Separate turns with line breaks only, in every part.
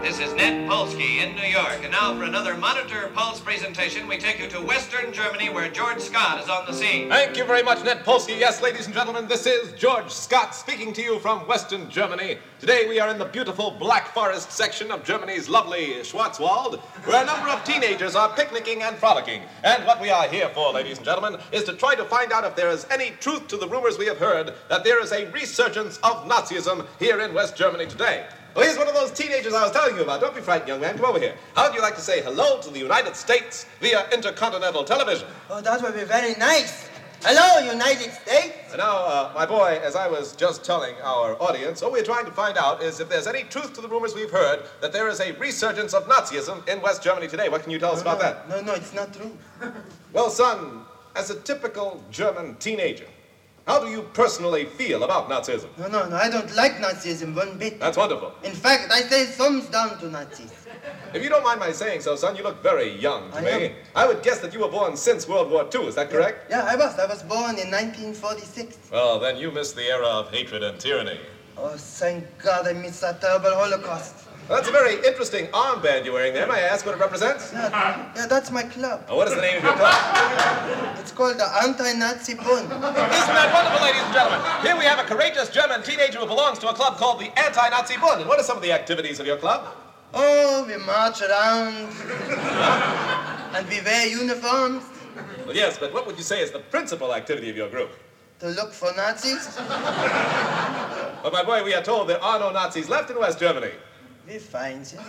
This is Ned Polsky in New York. And now for another Monitor Pulse presentation, we take you to Western Germany, where George Scott is on the scene.
Thank you very much, Ned Polsky. Yes, ladies and gentlemen, this is George Scott speaking to you from Western Germany. Today we are in the beautiful Black Forest section of Germany's lovely Schwarzwald, where a number of teenagers are picnicking and frolicking. And what we are here for, ladies and gentlemen, is to try to find out if there is any truth to the rumors we have heard that there is a resurgence of Nazism here in West Germany today. Well, here's one of those teenagers I was telling you about. Don't be frightened, young man. Come over here. How would you like to say hello to the United States via intercontinental television?
Oh, that would be very nice. Hello, United States.
And now, my boy, as I was just telling our audience, what we're trying to find out is if there's any truth to the rumors we've heard that there is a resurgence of Nazism in West Germany today. What can you tell us about that?
No, it's not true.
Well, son, as a typical German teenager, how do you personally feel about Nazism?
No, I don't like Nazism one bit.
That's wonderful.
In fact, I say thumbs down to Nazis.
If you don't mind my saying so, son, you look very young to me.
am.
I would guess that you were born since World War II, is that correct?
Yeah, I was born in 1946.
Well, then you missed the era of hatred and tyranny.
Oh, thank God I missed that terrible Holocaust.
Well, that's a very interesting armband you're wearing there. May I ask what it represents?
Yeah, that's my club.
What is the name of your club?
It's called the Anti-Nazi Bund.
Isn't that wonderful, ladies and gentlemen? Here we have a courageous German teenager who belongs to a club called the Anti-Nazi Bund. And what are some of the activities of your club?
Oh, we march around. And we wear uniforms.
Well, yes, but what would you say is the principal activity of your group?
To look for Nazis.
Well, my boy, we are told there are no Nazis left in West Germany.
We find you.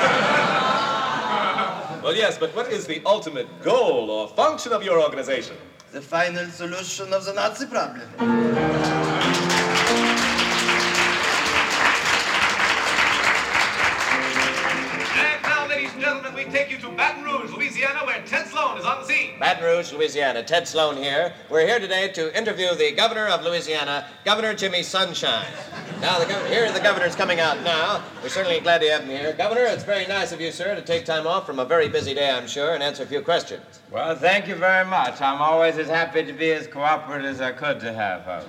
Well, yes, but what is the ultimate goal or function of your organization?
The final solution of the Nazi problem.
And now, ladies and gentlemen, we take you to Baton Rouge, Louisiana, where Ted Sloan is on the scene.
Baton Rouge, Louisiana. Ted Sloan here. We're here today to interview the governor of Louisiana, Governor Jimmy Sunshine. Now, here the governor's coming out now. We're certainly glad to have him here. Governor, it's very nice of you, sir, to take time off from a very busy day, I'm sure, and answer a few questions.
Well, thank you very much. I'm always as happy to be as cooperative as I could to have folks.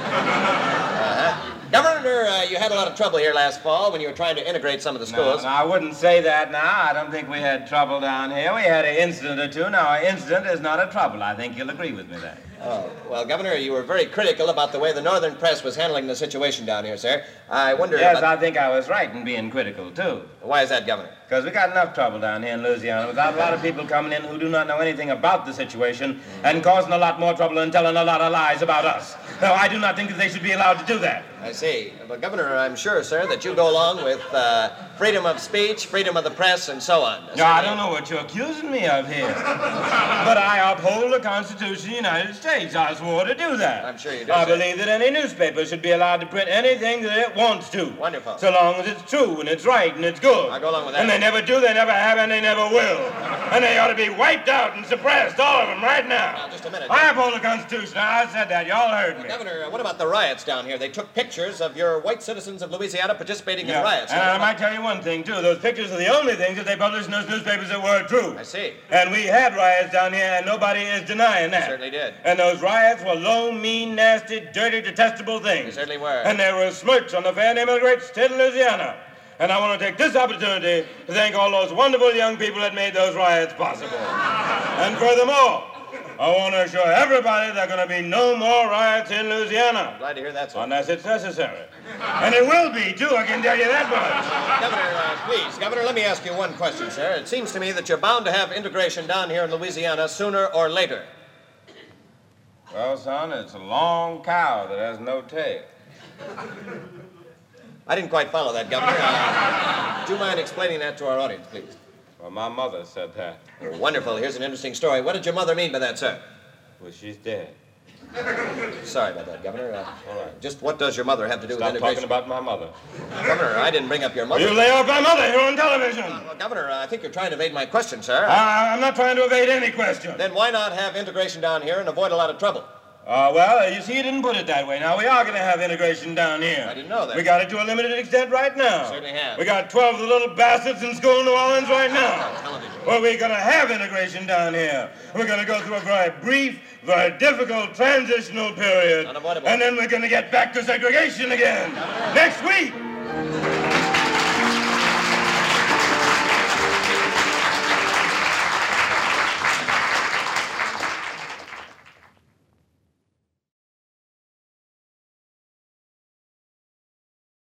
Governor, you had a lot of trouble here last fall when you were trying to integrate some of the schools.
No, I wouldn't say that now. I don't think we had trouble down here. We had an incident or two. Now, an incident is not a trouble. I think you'll agree with me there.
Oh, well, Governor, you were very critical about the way the northern press was handling the situation down here, sir. I wonder
Yes, I think I was right in being critical, too.
Why is that, Governor?
Because we got enough trouble down here in Louisiana without a lot of people coming in who do not know anything about the situation and causing a lot more trouble and telling a lot of lies about us. No, I do not think that they should be allowed to do that.
I see. But, Governor, I'm sure, sir, that you go along with freedom of speech, freedom of the press, and so on.
No, I don't know what you're accusing me of here. But I uphold the Constitution of the United States. I swore to do that.
I'm sure you do,
I
sir.
believe that any newspaper should be allowed to print anything that it wants to.
Wonderful.
So long as it's true and it's right and it's good.
I go along with that.
And they never do, they never have, and they never will. And they ought to be wiped out and suppressed, all of them, right now.
Now, just a minute.
I uphold the Constitution. I said that. Y'all heard me.
Governor, what about the riots down here? They took pictures of your white citizens of Louisiana participating in riots.
And I might tell you one thing, too. Those pictures are the only things that they published in those newspapers that were true.
I see.
And we had riots down here, and nobody is denying that.
Certainly did.
And those riots were low, mean, nasty, dirty, detestable things.
They certainly were.
And there were smirks on the fair name of the great state of Louisiana. And I want to take this opportunity to thank all those wonderful young people that made those riots possible. And furthermore, I want to assure everybody there are going to be no more riots in Louisiana.
I'm glad to hear that, sir.
Unless it's necessary. And it will be, too, I can tell you that much.
Governor, please, Governor, let me ask you one question, sir. It seems to me that you're bound to have integration down here in Louisiana sooner or later.
Well, son, it's a long cow that has no tail.
I didn't quite follow that, Governor. Do you mind explaining that to our audience, please?
Well, my mother said that.
Oh, wonderful. Here's an interesting story. What did your mother mean by that, sir?
Well, she's dead.
Sorry about that, Governor.
All right.
Just what does your mother have to do
Stop
with integration?
talking about my mother.
Governor, I didn't bring up your mother.
You lay off my mother here on television.
Well, Governor, I think you're trying to evade my question, sir.
I'm not trying to evade any question.
Then why not have integration down here and avoid a lot of trouble?
Well, you see, you didn't put it that way. Now, we are going to have integration down here.
I didn't know that.
We got it to a limited extent right now.
Certainly have.
We got 12 of the little bastards in school in New Orleans right now.
Television.
Well, we're going to have integration down here. We're going to go through a very brief, very difficult transitional period.
Unavoidable.
And then we're going to get back to segregation again. Next week.